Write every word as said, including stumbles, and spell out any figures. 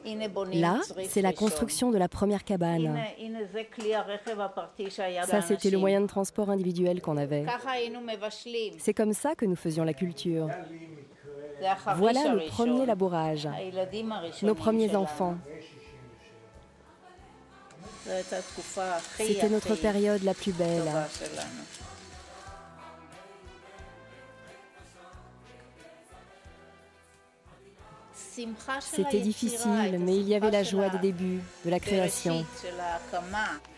Là, c'est la construction de la première cabane. Ça, c'était le moyen de transport individuel qu'on avait. C'est comme ça que nous faisions la culture. Voilà le premier labourage, nos premiers enfants. C'était notre période la plus belle. C'était difficile, mais il y avait la joie des débuts, de la création.